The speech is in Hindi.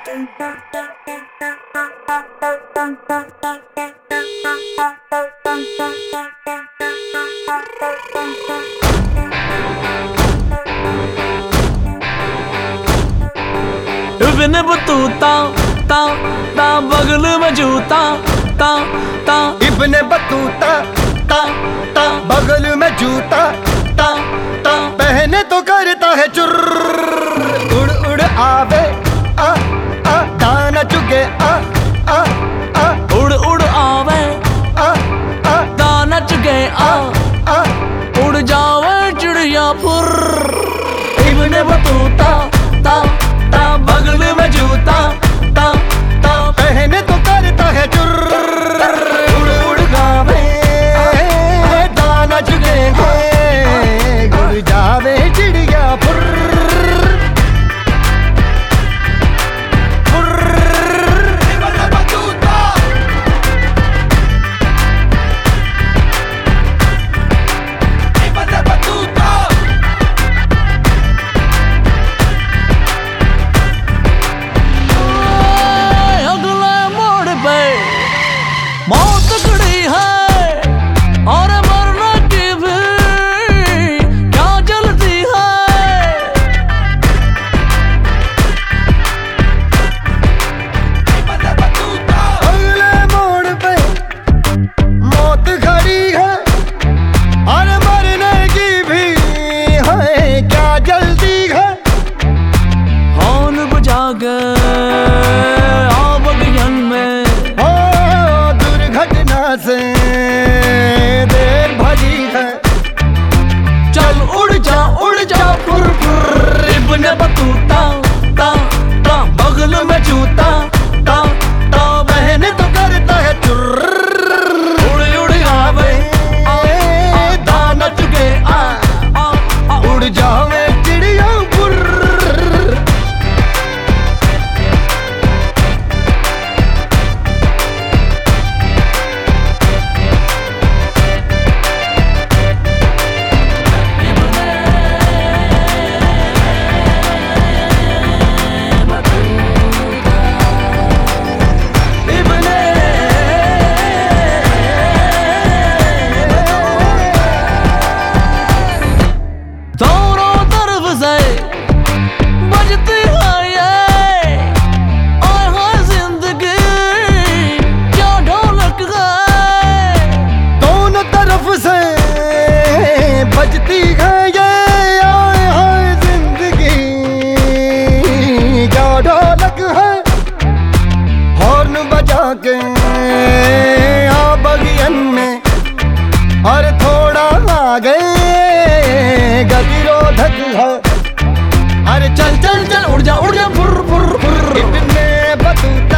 इब्न बतूता ता ता बगल में जूता ता ता इब्न बतूता ता ता बगल में जूता ता ता पहने तो करता है चुर्र उड़ उड़ आवे आ आ दाना चुगे आ आ आ उड़ उड़ आवे आ आ दाना चुगे आ आ उड़ जावे चिड़िया फुर। इब्न बतूता ता ता बगल में जूता ता ता पहने तो करता है चुर्र उड़ उड़ गावे दाना चुगे उड़ जावे चिड़िया फुर मौत खड़ी है और मरने की भी क्या जल्दी है। अगले मोड़ पे मौत खड़ी है और मरने की भी है क्या जल्दी है। हॉर्न बजा गए से देर भरी है चल उड़ जा फुर फुर। इब्न बतूता ता ता बगल में जूता ता ता बहने तो करता है चुर्र उड़ उड़ आवे दाना चुगे आ उड़ जावे चिड़िया फुर। बजती है ये आए हाय जिंदगी क्या ढोलक है। हॉर्न बजा के आ बगियन में और थोड़ा आगे गतिरोधक है। अरे चल चल चल उड़ जा फुर फुर फुर। Ibn Battuta